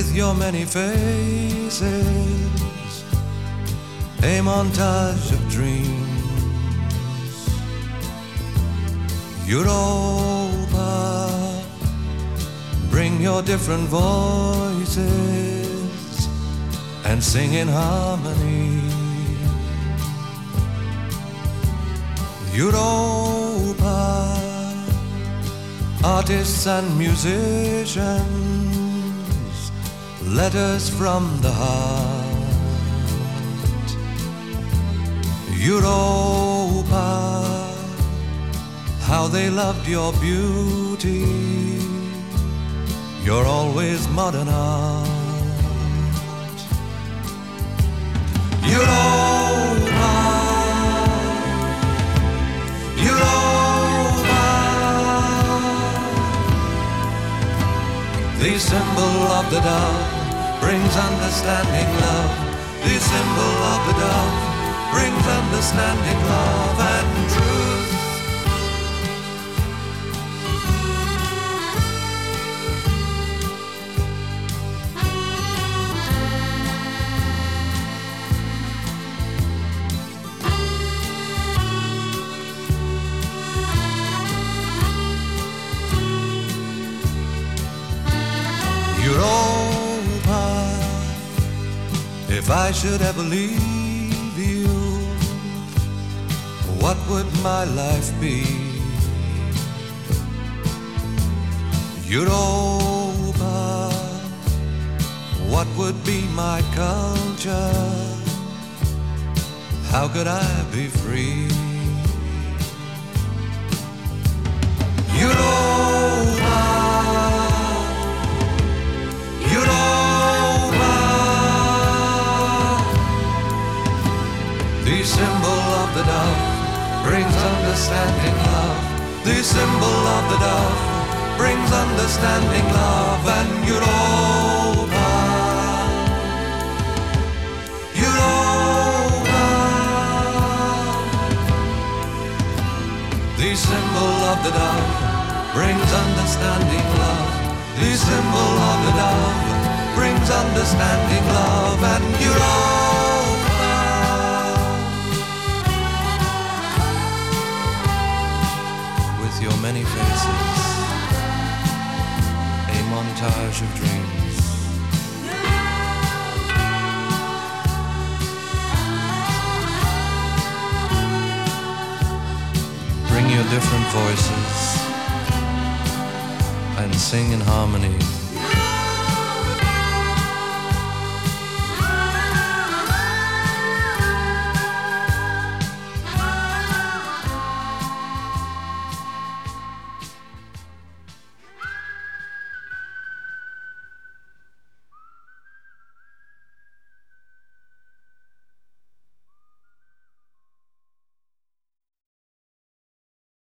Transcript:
with your many faces, a montage of dreams. Europa, bring your different voices and sing in harmony. Europa, artists and musicians, letters from the heart. Europa, how they loved your beauty, you're always modern art. Europa, Europa, the symbol of the dove brings understanding love. The symbol of the dove brings understanding love and truth. Europa, if I should ever leave you, what would my life be? Europa, what would be my culture? How could I be free? Europa, Europa, the symbol of the dove brings understanding love. The symbol of the dove brings understanding love. And Europa, Europa, the symbol of the dove brings understanding love. The symbol of the dove brings understanding love. And Europa, with your many faces, a montage of dreams. Bring your different voices and sing in harmony.